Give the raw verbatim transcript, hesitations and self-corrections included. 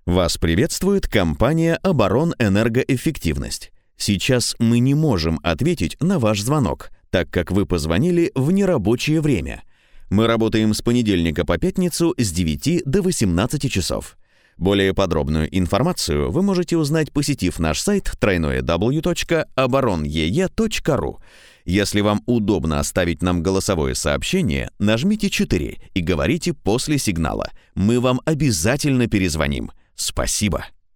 Вас приветствует компания «Оборонэнергоэффективность». Сейчас мы не можем ответить на ваш звонок, так как вы позвонили в нерабочее время. Мы работаем с понедельника по пятницу с девяти до восемнадцати часов. Более подробную информацию вы можете узнать, посетив наш сайт дабл ю дабл ю дабл ю точка оборон е е точка ру. Если вам удобно оставить нам голосовое сообщение, нажмите четыре и говорите после сигнала. Мы вам обязательно перезвоним. Спасибо.